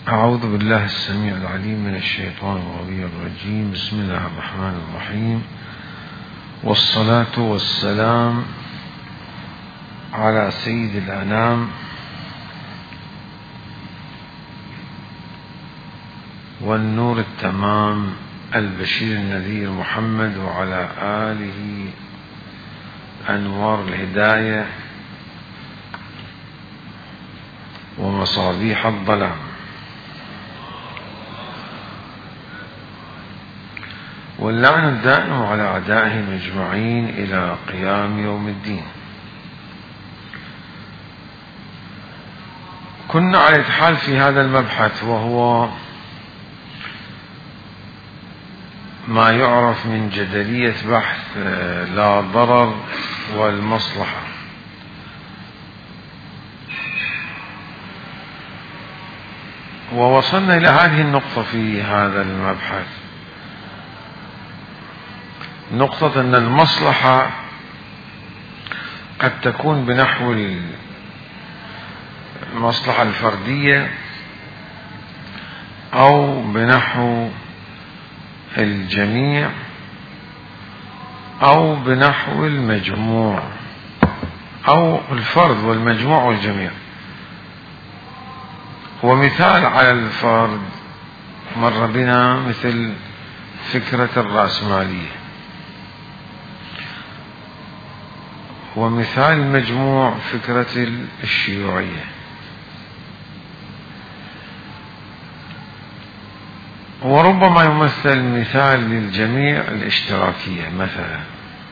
أعوذ بالله السميع العليم من الشيطان الرجيم. بسم الله الرحمن الرحيم، والصلاة والسلام على سيد الأنام والنور التمام البشير النذير محمد، وعلى آله أنوار الهداية ومصابيح الظلام. واللعن الدائم على أعدائهم أجمعين إلى قيام يوم الدين. كنا على الحال في هذا المبحث، وهو ما يعرف من جدلية بحث لا ضرر والمصلحة. ووصلنا إلى هذه النقطة في هذا المبحث، نقطة أن المصلحة قد تكون بنحو المصلحة الفردية أو بنحو الجميع أو بنحو المجموع، أو الفرد والمجموع والجميع. ومثال على الفرد مر بنا مثل فكرة الرأسمالية، ومثال المجموع فكرة الشيوعية. وربما يمثل مثال للجميع الاشتراكية مثلا.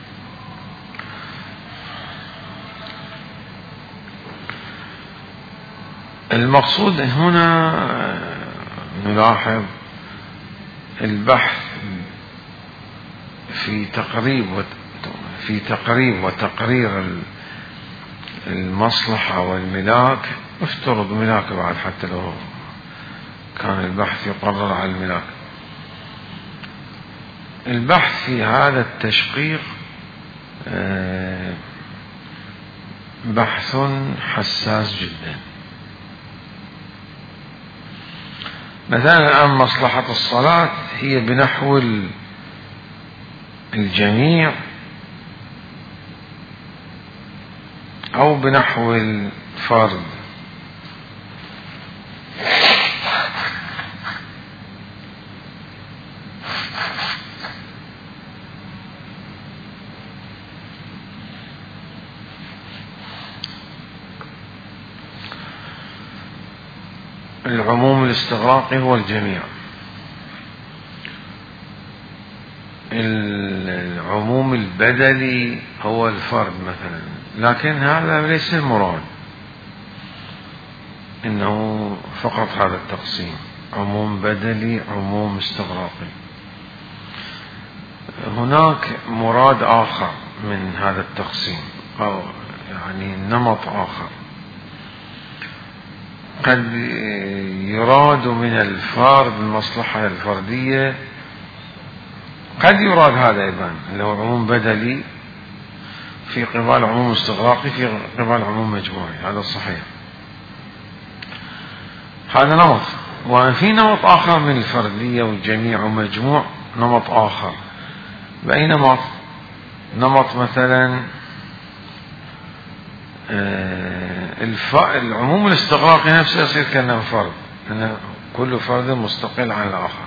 المقصود هنا نلاحظ البحث في تقريب وتقرير المصلحة والملاك. افترض ملاك بعد، حتى لو كان البحث يقرر على الملاك. البحث في هذا التشقيق بحث حساس جدا. مثلا الآن مصلحة الصلاة هي بنحو الجميع أو بنحو الفرد. العموم الاستغراقي هو الجميع، العموم البدلي هو الفرد مثلا. لكن هذا ليس المراد، إنه فقط هذا التقسيم: عموم بدلي، عموم استغراقي. هناك مراد آخر من هذا التقسيم، أو يعني نمط آخر. قد يراد من الفرد المصلحة الفردية، قد يراد هذا أيضا اللي هو عموم بدلي في قبال عموم استغراقي في قبال عموم مجموعي. هذا صحيح، هذا نمط. وفي نمط آخر من الفردية والجميع ومجموع، نمط آخر. بأي نمط؟ نمط مثلا العموم الاستغراقي نفسه يصير كأنه فرد، أن كل فرد مستقل عن الآخر.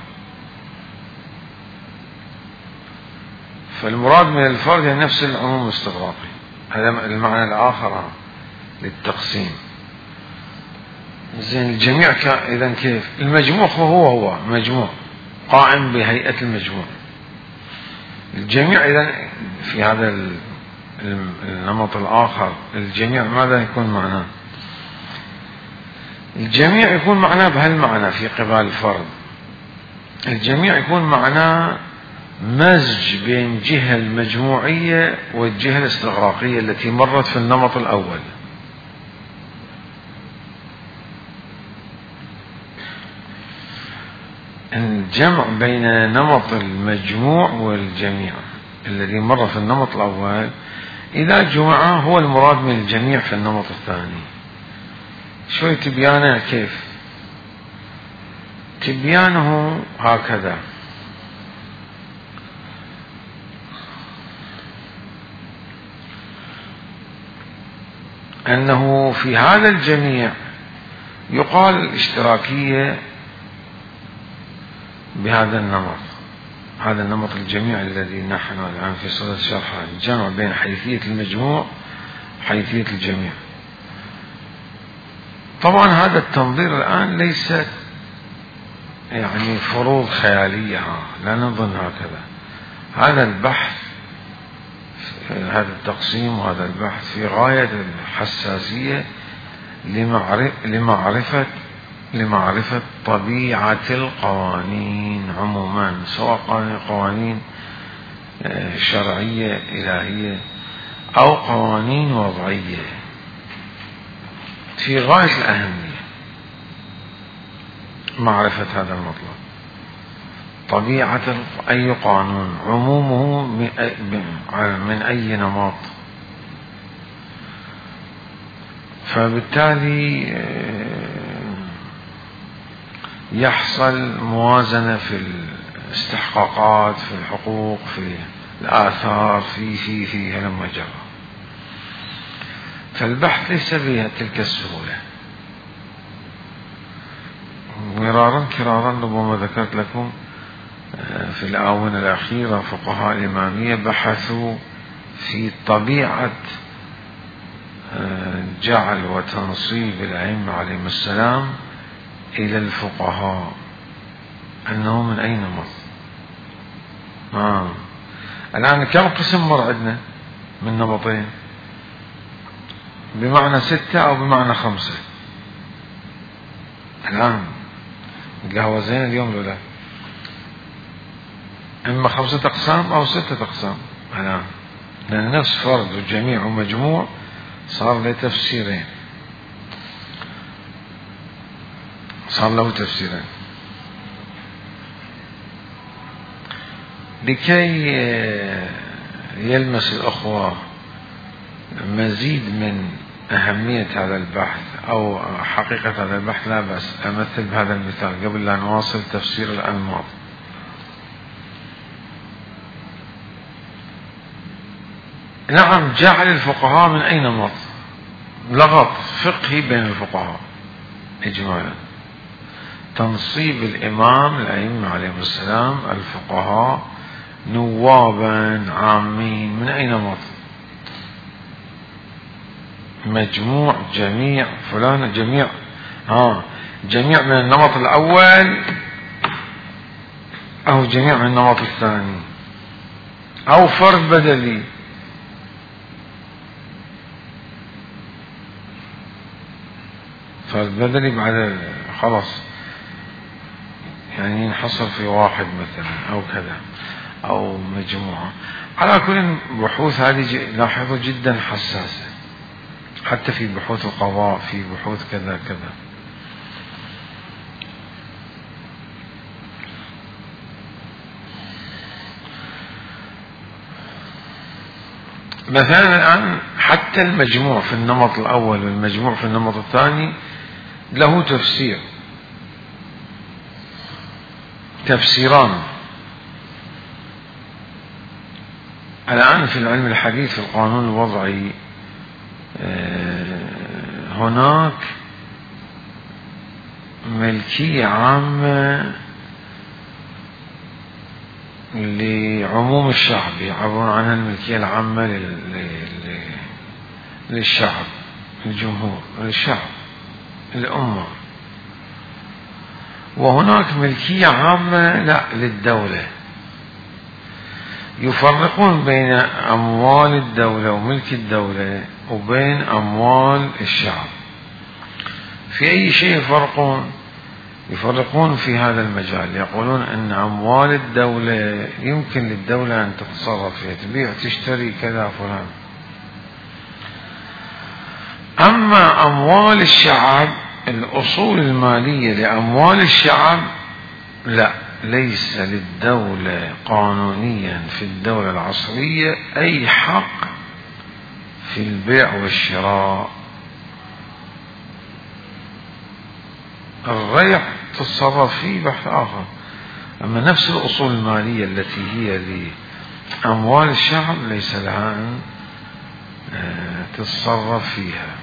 فالمراد من الفرد هي نفس العموم الاستغراقي. هذا المعنى الآخر للتقسيم. زين، الجميع إذن كيف؟ المجموع هو مجموع قائم بهيئة المجموع. الجميع إذن في هذا النمط الآخر، الجميع ماذا يكون معناه؟ الجميع يكون معناه بهالمعنى في قبال الفرد. الجميع يكون معناه مزج بين الجهة المجموعية والجهة الاستغراقية التي مرت في النمط الأول. الجمع بين نمط المجموع والجميع الذي مر في النمط الأول، إذا جمعه هو المراد من الجميع في النمط الثاني. شوي تبيانه كيف؟ تبيانه هكذا: أنه في هذا الجميع يقال الاشتراكية بهذا النمط، هذا النمط الجميع الذي نحن الآن في صدد شرحه، الجمع بين حيثية المجموع حيثية الجميع. طبعا هذا التنظير الآن ليس يعني فروض خيالية، لا نظن هكذا. هذا البحث، هذا التقسيم وهذا البحث في غاية الحساسية لمعرفة طبيعة القوانين عموما، سواء قوانين شرعية إلهية أو قوانين وضعية، في غاية الأهمية معرفة هذا المطلب. طبيعة أي قانون، عمومه من أي نمط، فبالتالي يحصل موازنة في الاستحقاقات، في الحقوق، في الآثار، في هلما جرى. فالبحث ليس بها تلك السهولة. مرارا كرارا ربما ذكرت لكم في الآونة الأخيرة فقهاء الإمامية بحثوا في طبيعة جعل وتنصيب الأئمة عليهم السلام إلى الفقهاء، أنه من أي نمط. الآن كم قسم مر عندنا من نمطين؟ بمعنى 6 أو بمعنى 5؟ الآن القهوة زين اليوم ولا؟ إما 5 أقسام أو 6 أقسام الآن، لأن نفس فرد وجميع ومجموع صار له تفسيرين، صار له تفسيرين. لكي يلمس الأخوة مزيد من أهمية هذا البحث أو حقيقة هذا البحث، لا بأس أمثل بهذا المثال قبل أن نواصل تفسير الأنماط. نعم، جعل الفقهاء من أي نمط؟ لغط فقهي بين الفقهاء إجمالا، تنصيب الإمام الأئمة عليهم السلام الفقهاء نوابا عامين من أي نمط؟ مجموع، جميع، فلان، جميع. جميع من النمط الأول أو جميع من النمط الثاني أو فرد بدلي. فرد بدلي بعد خلاص يعني ينحصر في واحد مثلا أو كذا، أو مجموعة. على كل بحوث هذه لاحظوا جدا حساسة، حتى في بحوث القضاء، في بحوث كذا كذا. مثلا الآن حتى المجموع في النمط الأول والمجموع في النمط الثاني له تفسيران. الآن في العلم الحديث في القانون الوضعي هناك ملكية عامة لعموم الشعب، يعبرون عنها الملكية العامة للشعب، الجمهور، للشعب، الأمة. وهناك ملكية عامة لا للدولة، يفرقون بين أموال الدولة وملك الدولة وبين أموال الشعب. في أي شيء يفرقون في هذا المجال، يقولون أن أموال الدولة يمكن للدولة أن تتصرف فيها، تبيع تشتري كذا فلان. أما أموال الشعب، الأصول المالية لأموال الشعب لا، ليس للدولة قانونيا في الدولة العصرية أي حق في البيع والشراء. الريع تتصرف فيه بحث آخر. أما نفس الأصول المالية التي هي لأموال الشعب ليس لها أن تتصرف فيها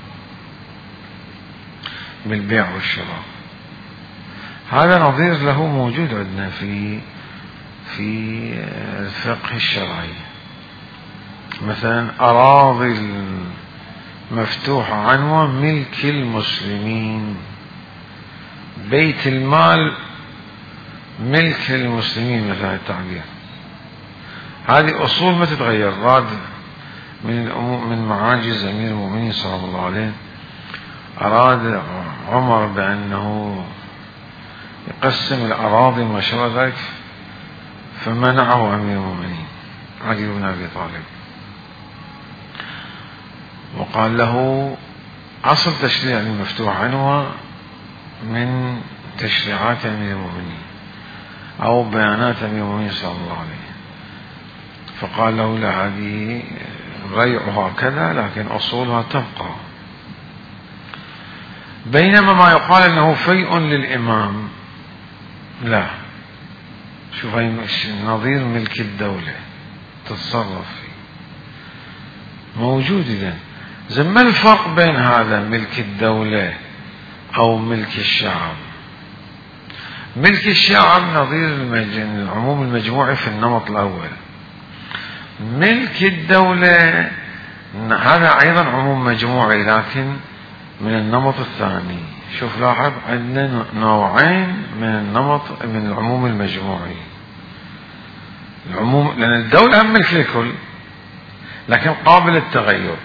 بالبيع والشراء. هذا نظير له موجود عندنا في الفقه الشرعي. مثلا أراضي مفتوحة عنوة ملك المسلمين، بيت المال ملك المسلمين مثلا التعبير، هذه أصول ما تتغير. راد من معاجز أمير المؤمنين صلى الله عليه، أراد عمر بأنه يقسم الأراضي وما شابه ذلك، فمنعه أمير المؤمنين علي بن أبي طالب، وقال له أصل تشريع المفتوح عنوة من تشريعات أمير المؤمنين أو بيانات أمير المؤمنين صلى الله عليه. فقال له لا، هذه ريعها كذا لكن أصولها تبقى. بينما ما يقال أنه فيء للإمام لا، شوف نظير ملك الدولة تتصرف فيه موجود. إذن ما الفرق بين هذا ملك الدولة أو ملك الشعب؟ ملك الشعب نظير العموم المجموعي في النمط الأول. ملك الدولة هذا أيضا عموم مجموعي لكن من النمط الثاني. شوف لاحظ عندنا نوعين من العموم المجموعي. العموم لأن الدولة هم ملك الكل لكن قابل للتغير.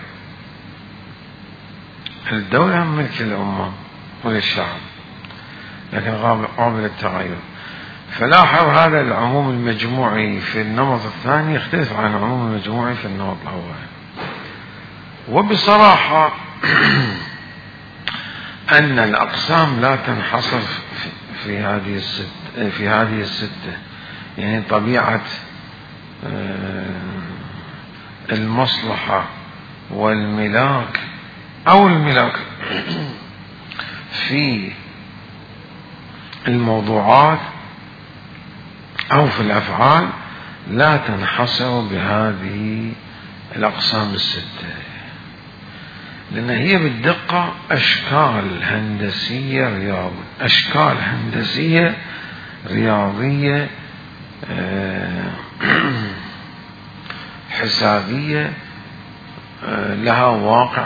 الدولة هم ملك الأمة وللشعب لكن قابل للتغير. فلاحظ هذا العموم المجموعي في النمط الثاني يختلف عن العموم المجموعي في النمط الأول. وبصراحة أن الأقسام لا تنحصر في هذه الستة. يعني طبيعة المصلحة والملاك أو الملاك في الموضوعات أو في الأفعال لا تنحصر بهذه الأقسام الستة، لأن هي بالدقة أشكال هندسية رياضية حسابية لها واقع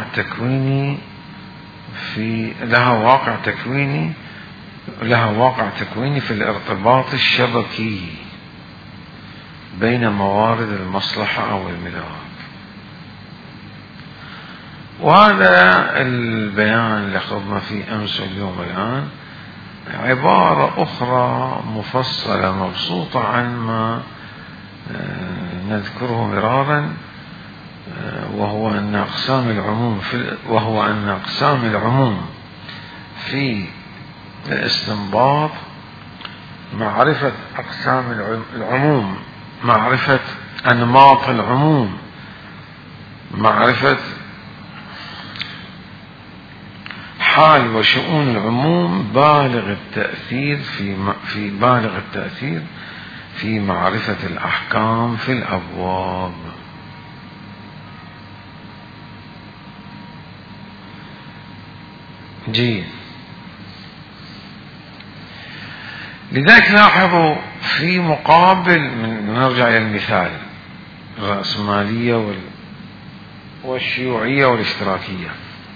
تكويني في الارتباط الشبكي بين موارد المصلحة أو الملاك. وهذا البيان اللي أخذنا فيه أمس واليوم الآن عبارة أخرى مفصلة مبسوطة عن ما نذكره مرارا، وهو أن أقسام العموم في الاستنباط معرفة أقسام العموم، معرفة أنماط العموم، معرفة حال وشؤون العموم بالغ التأثير في معرفة الأحكام في الأبواب. جيد. لذلك لاحظوا في مقابل نرجع إلى المثال الرأسمالية والشيوعية والاشتراكية،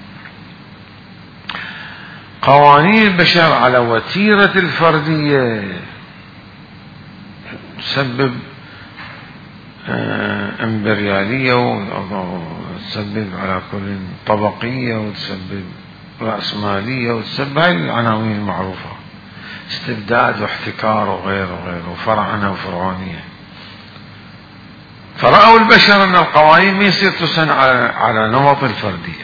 قوانين البشر على وتيرة الفردية تسبب امبريالية وتسبب على كل طبقية وتسبب رأسمالية وتسبب هاي العناوين المعروفة، استبداد واحتكار وغيره وفرعنة وفرعونية. فرأوا البشر أن القوانين ما يصير تسن على نمط الفردية،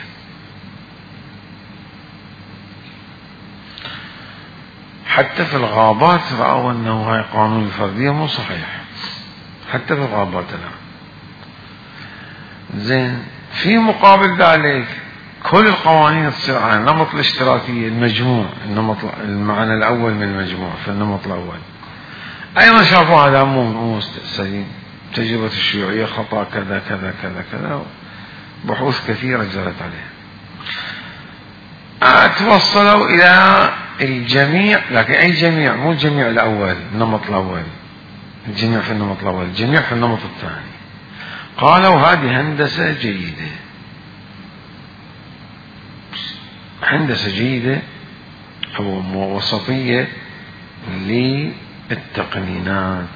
حتى في الغابات رأوا أنه هاي قانون الفردية مو صحيح، حتى في الغابات الآن. زين، في مقابل ذلك كل القوانين تصير على النمط الاشتراكي المجموع، المعنى الأول من المجموع في النمط الأول. أيضا شافوا هذا مو مستأصلين، تجربة الشيوعية خطأ كذا كذا كذا كذا، بحوث كثيرة جرت عليها. توصلوا إلى الجميع، لكن أي جميع؟ مو الجميع الأول النمط الأول، الجميع في النمط الأول، الجميع في النمط الثاني. قالوا هذه هندسة جيدة، هندسة جيدة أو وسطية للتقنينات،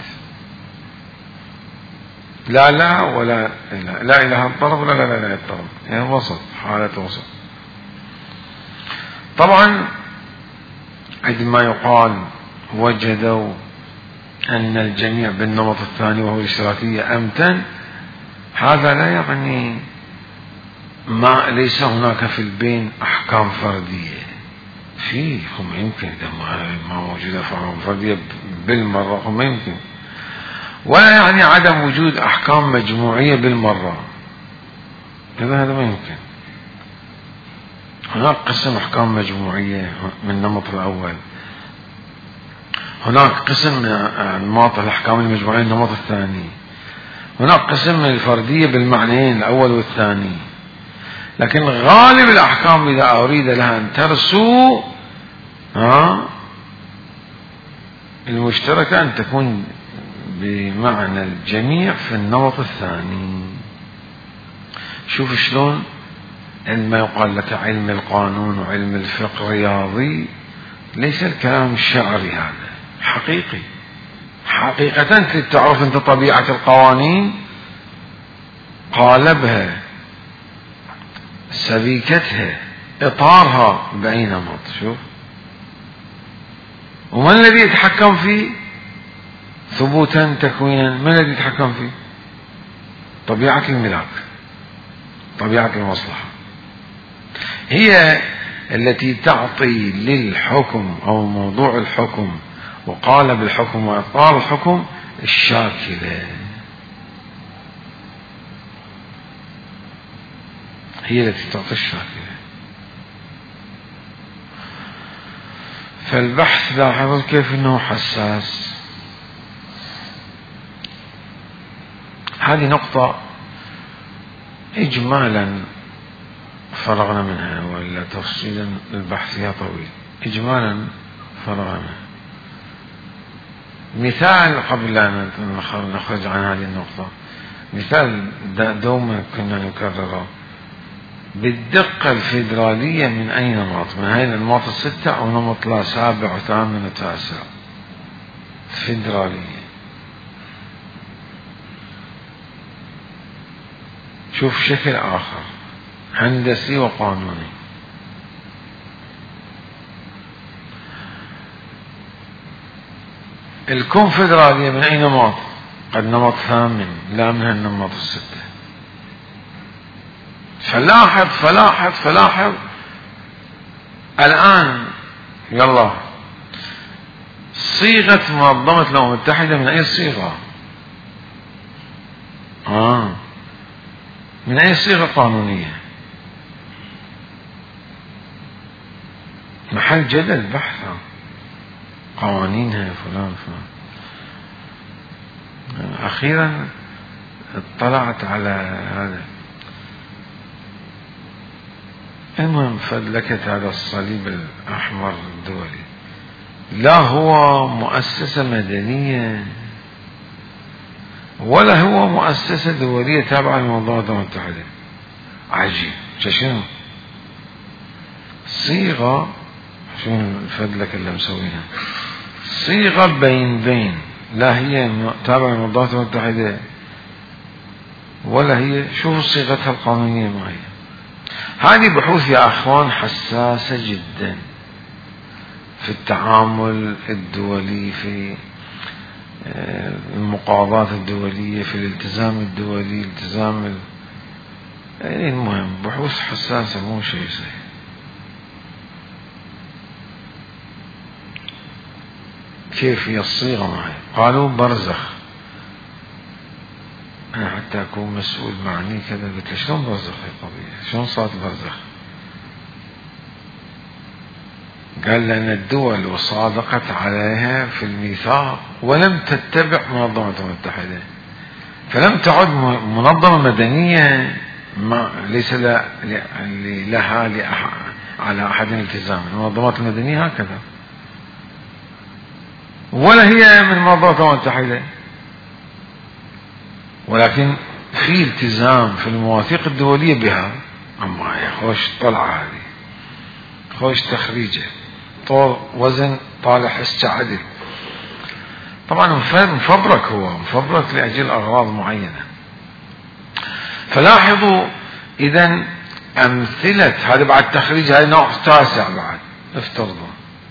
لا لا ولا لا إلى الطرف ولا لا إلى الطرف، يعني وسط، حالة وسط. طبعا عندما يقال وجدوا أن الجميع بالنمط الثاني وهو الاشتراكية أمتن، هذا لا يعني ما ليس هناك في البين أحكام فردية، فيه هم يمكن ما موجودة أحكام فردية بالمرة، هم يمكن، ولا يعني عدم وجود أحكام مجموعية بالمرة، هذا ما يمكن. هناك قسم أحكام مجموعية من النمط الأول، هناك قسم من أنماط الأحكام المجموعية من النمط الثاني، هناك قسم من الفردية بالمعنيين الأول والثاني. لكن غالب الأحكام إذا أريد لها أن ترسو المشتركة أن تكون بمعنى الجميع في النمط الثاني. شوف شلون عندما يقال لك علم القانون وعلم الفقه رياضي، ليس الكلام الشعري، هذا حقيقي، حقيقة تعرف أنت طبيعة القوانين، قالبها، سبيكتها، إطارها بأي نمط. شوف، ومن الذي يتحكم فيه ثبوتا تكوينا؟ من الذي يتحكم فيه؟ طبيعة الملاك، طبيعة المصلحة، هي التي تعطي للحكم أو موضوع الحكم وقالب الحكم وإطار الحكم الشاكلة، هي التي تعطي الشاكلة. فالبحث لاحظوا كيف أنه حساس. هذه نقطة إجمالا فرغنا منها، ولا تفصيلا البحث فيها طويل. إجمالا فرغنا منها. مثال قبل أن نخرج عن هذه النقطة، مثال دوما كنا نكرره بالدقة الفيدرالية من أي نمط؟ من هاي الأنماط الستة أو نمط لا 7 و8 و9؟ فيدرالية. شوف شكل آخر هندسي وقانوني. الكونفدرالية من أي نمط؟ قد نمط 8، لا من النمط الستة. فلاحظ الآن يلا صيغة منظمة الأمم المتحدة من أي صيغة؟ من أي صيغة قانونية؟ محل جدل بحثها، قوانينها فلان. أخيرا اطلعت على هذا. المهم فدلكت هذا الصليب الأحمر الدولي، لا هو مؤسسة مدنية ولا هو مؤسسة دولية تابعة للمنظمة المتحدة. عجيب. شنو صيغة، شنو الفدلك اللي مسوينها؟ صيغة بين لا هي تابعة للمنظمة المتحدة ولا هي، شوفوا صيغتها القانونية ما هي. هذه بحوث يا أخوان حساسة جدا في التعامل الدولي، في المقاضاة الدولية، في الالتزام الدولي، المهم بحوث حساسة، مو شيء سهل. كيف هي الصيغة معي؟ قالوا برزخ. أنا حتى أكون مسؤول معني كذا قلت شلون برزخ القضية؟ شلون صارت برزخ؟ قال لأن الدول صادقت عليها في الميثاق ولم تتبع منظمة المتحدة، فلم تعد منظمة مدنية ليس لها على أحد التزام. المنظمات المدنية هكذا، ولا هي من منظمة المتحدة، ولكن في التزام في المواثيق الدولية بها. أما يا خوش طلعة هذه، خوش تخريجه، طول وزن طالع حس عدل. طبعا مفبرك، هو مفبرك لأجل أغراض معينة. فلاحظوا إذن أمثلة هذا بعد تخريج، هذا نوع تاسع بعد. افترضوا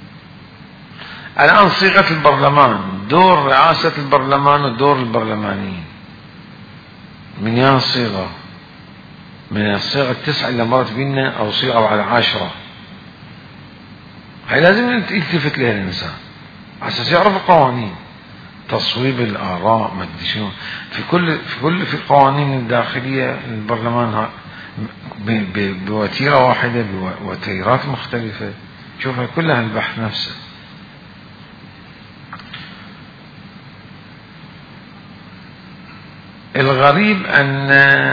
الآن صيغة البرلمان، دور رئاسة البرلمان ودور البرلمانيين، من يا صيغة من الصيغة 9 اللي مرت بينا أو صيغة على 10، هاي لازم يلتفت لها الإنسان على أساس يعرف القوانين، تصويب الآراء، ما أدري شنو في القوانين الداخلية البرلمان بوتيرة واحدة بوتيرات مختلفة. شوفها كلها البحث نفسه. الغريب أن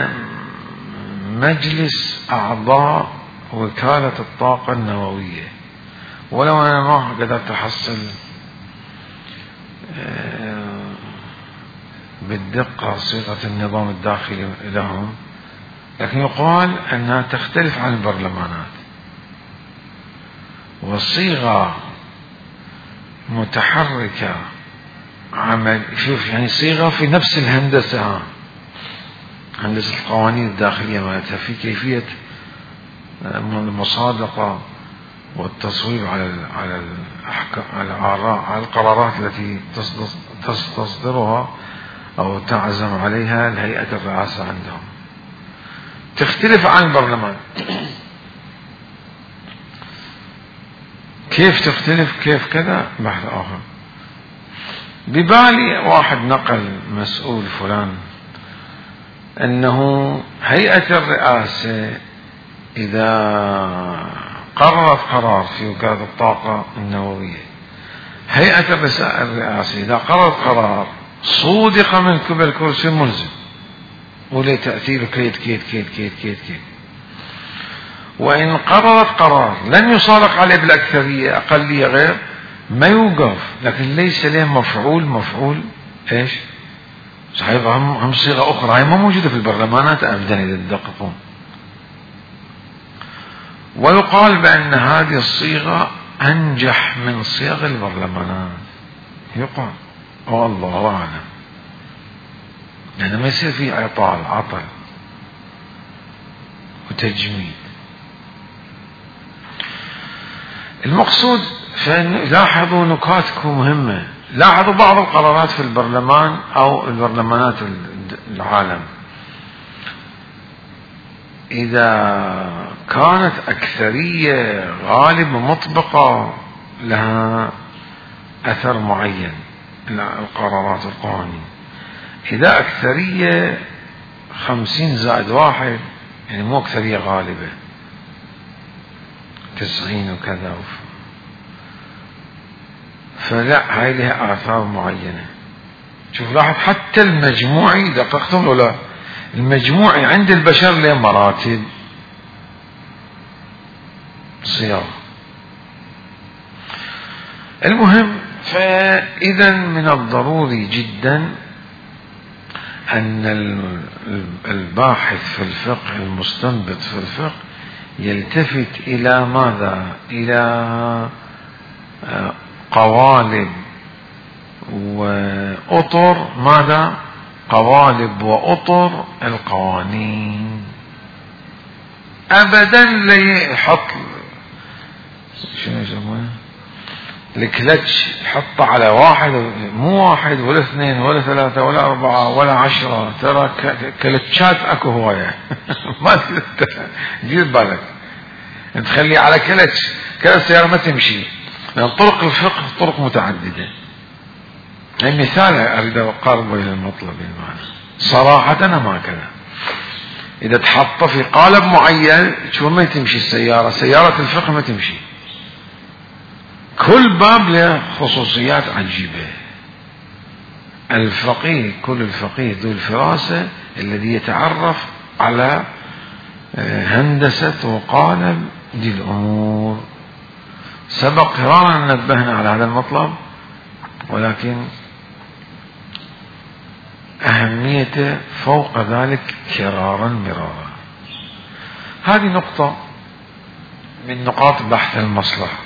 مجلس أعضاء وكالة الطاقة النووية، ولو أنا ما قدرت أحصل بالدقة صيغة النظام الداخلي لهم، لكن يقال أنها تختلف عن البرلمانات، وصيغة متحركة عمل. شوف يعني صيغة في نفس الهندسة، هندسة القوانين الداخلية مالتها، في كيفية المصادقة والتصويب على الآراء، على القرارات التي تصدرها أو تعزم عليها الهيئة الرئاسة عندهم، تختلف عن البرلمان. كيف تختلف؟ كيف كذا؟ بحث آخر. ببالي واحد نقل مسؤول فلان أنه هيئة الرئاسة إذا قررت قرار في وكالة الطاقة النووية، هيئة الرئاسة إذا قررت قرار صودق من قبل كرسي ملزم وليه تأثير كيت كيت كيت كيت كيت كيت، وإن قررت قرار لن يصادق عليه بالأكثرية، أقلية غير، ما يوقف، لكن ليس له مفعول إيش؟ صحيح هم صيغة أخرى هي ما موجودة في البرلمانات أبدا إذا تدققون. ويقال بأن هذه الصيغة أنجح من صيغ البرلمانات، يقال، والله أعلم، لأنه ما يصير فيه عطل وتجميد. المقصود لاحظوا نكاتكم مهمة. لاحظوا بعض القرارات في البرلمان أو البرلمانات العالم، إذا كانت أكثرية غالبة مطبقة لها أثر معين، القرارات والقوانين. إذا أكثرية 50+1، يعني مو أكثرية غالبة 90 وكذا، فلا، هاي لها آثار معينة. شوف لاحظ حتى المجموعي، دققتم ولا؟ المجموعي عند البشر له مراتب صياغة. المهم، فإذا من الضروري جدا أن الباحث في الفقه، المستنبط في الفقه، يلتفت إلى ماذا؟ إلى قوالب وأطر، ماذا؟ قوالب وأطر القوانين. أبدا لا يحط شنو يسمونه الكلتش، يحط على واحد، مو واحد ولا 2 ولا 3 ولا 4 ولا 10، ترى كلتشات اكو هواية. ما دير بالك تخلي على كلتش، كذا السيارة ما تمشي، لأن طرق الفقه طرق متعددة. يعني مثال أريد أقاربه إلى المطلب المعنى صراحة، أنا ما كذا. إذا تحط في قالب معين شو ما تمشي السيارة، سيارة الفقه ما تمشي. كل باب له خصوصيات عجيبة. الفقيه، كل الفقيه ذو الفراسة الذي يتعرف على هندسة وقالب دي الأمور. سبق قرانا نبهنا على هذا المطلب، ولكن أهميته فوق ذلك كرارا مرارا. هذه نقطة من نقاط بحث المصلحة.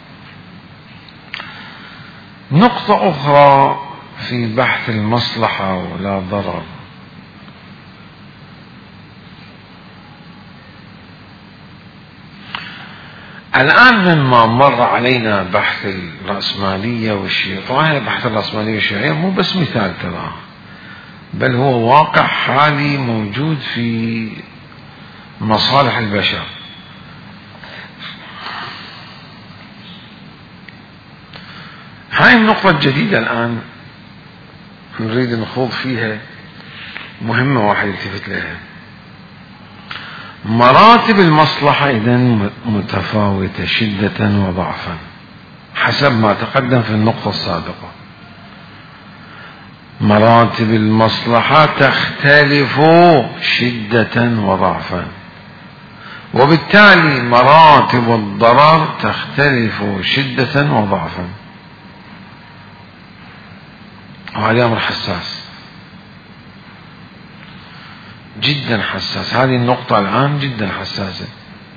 نقطة أخرى في بحث المصلحة ولا ضرر، الآن مما مر علينا بحث الرأسمالية والشيوعية، طبعا بحث الرأسمالية والشيوعية مو بس مثال ترى، بل هو واقع حالي موجود في مصالح البشر. هاي النقطة الجديدة الآن نريد نخوض فيها، مهمة واحد يلتفت لها. مراتب المصلحة إذن متفاوتة شدة وضعفا حسب ما تقدم في النقطة السابقة. مراتب المصلحة تختلف شدة وضعفا، وبالتالي مراتب الضرر تختلف شدة وضعفا. وهذا أمر حساس جدا حساس. هذه النقطة الآن جدا حساسة.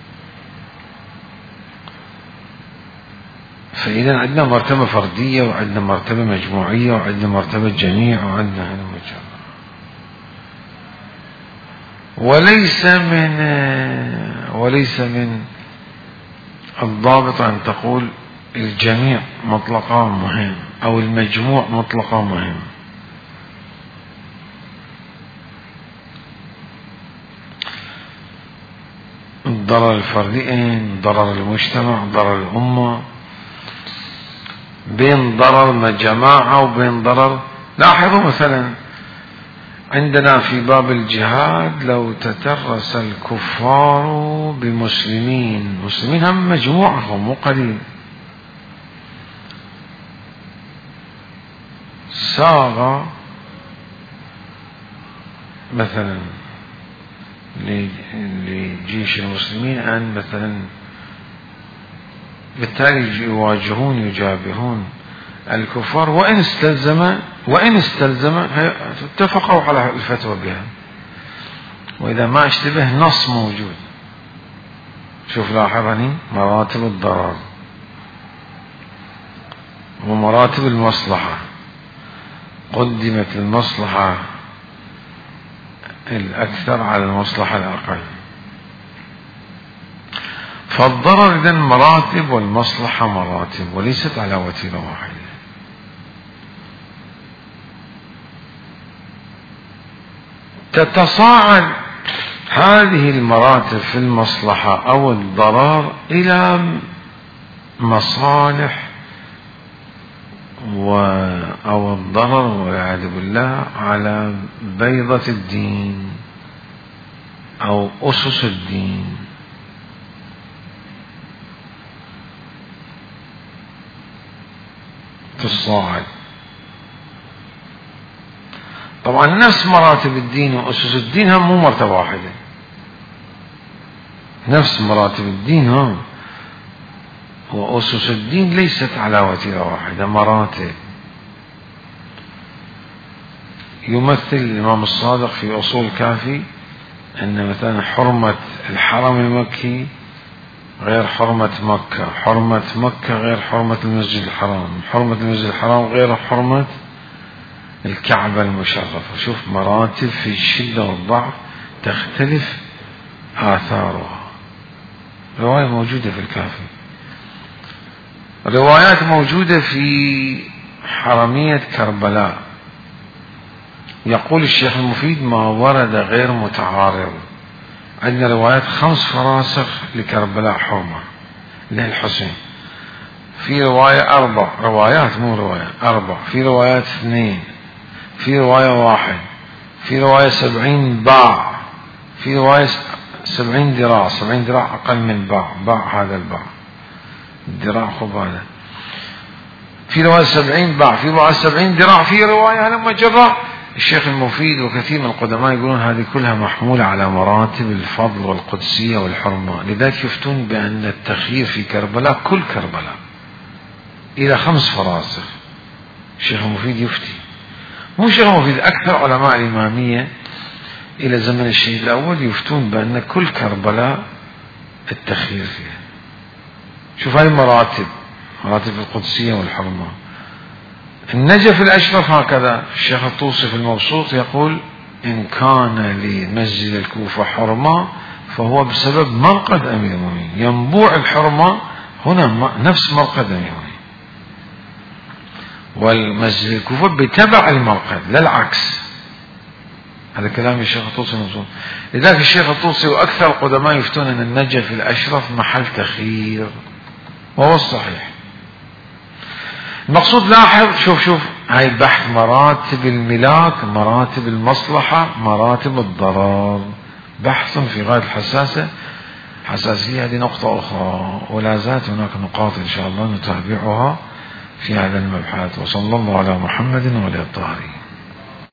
فإذا عندنا مرتبة فردية، وعندنا مرتبة مجموعية، وعندنا مرتبة جميع، وعندنا هذا المجال. وليس من الضابط أن تقول الجميع مطلقا مهم أو المجموع مطلقا مهم. ضرر الفردين، ضرر المجتمع، ضرر الأمة، بين ضرر جماعة وبين ضرر. لاحظوا مثلا عندنا في باب الجهاد لو تترس الكفار بمسلمين، مسلمين هم مجموعهم مو قليل، ساغ مثلا لجيش المسلمين أن مثلا بالتالي يواجهون يجابهون الكفار، وإن استلزم اتفقوا على الفتوى بها، وإذا ما اشتبه نص موجود. شوف لاحظني، مراتب الضرر ومراتب المصلحة، قدمت المصلحة الأكثر على المصلحة الأقل. فالضرر إذن مراتب والمصلحة مراتب، وليست على وتيرة واحدة. تتصاعد هذه المراتب في المصلحة أو الضرر إلى مصالح أو الضرر والعياذ بالله على بيضة الدين أو أسس الدين. تصاعد طبعا نفس مراتب الدين وأسس الدين هم مو مرتبة واحدة، نفس مراتب الدين هم وأسس الدين ليست على وتيرة واحدة، مراتب. يمثل الإمام الصادق في أصول كافي أن مثلا حرمة الحرم المكي غير حرمة مكة، حرمة مكة غير حرمة المسجد الحرام، حرمة المسجد الحرام غير حرمة الكعبة المشرفة. شوف مراتب في الشدة والضعف تختلف آثارها. رواية موجودة في الكافي، روايات موجودة في حرمية كربلاء. يقول الشيخ المفيد ما ورد غير متعارض. عندنا روايات 5 فراسخ لكربلاء حرمة للحسين، في رواية 4 روايات مو رواية 4، في روايات 2، في رواية 1، في رواية 70 باع، في رواية 70 ذراع، 70 ذراع أقل من باع، باع هذا الباع الذراع خب هذا. في رواية 70 باع، في رواية 70 ذراع، في رواية لما جرى. الشيخ المفيد وكثير من القدماء يقولون هذه كلها محمولة على مراتب الفضل والقدسية والحرمة، لذلك يفتون بأن التخيير في كربلاء كل كربلاء إلى 5 فراسخ. الشيخ المفيد يفتي، مو الشيخ المفيد، أكثر علماء الإمامية إلى زمن الشهيد الأول يفتون بأن كل كربلاء التخيير فيها. شوف هاي مراتب القدسية والحرمة. النجف الأشرف هكذا، الشيخ الطوسي في المبسوط يقول إن كان لمسجد الكوفة حرمة فهو بسبب مرقد أمير المؤمنين، ينبوع الحرمة هنا نفس مرقد أمير المؤمنين، والمسجد الكوفة بتبع المرقد لا العكس. هذا كلام الشيخ الطوسي المبسوط. لذلك الشيخ الطوسي وأكثر القدماء يفتون أن النجف الأشرف محل تخيير، وهو الصحيح. المقصود لاحظ، شوف هاي البحث مراتب الملاك، مراتب المصلحة، مراتب الضرر، بحث في غاية الحساسية. هذه نقطة أخرى، ولا زالت هناك نقاط إن شاء الله نتابعها في هذا المبحث. وصلى الله على محمد وعلى الطاهرين.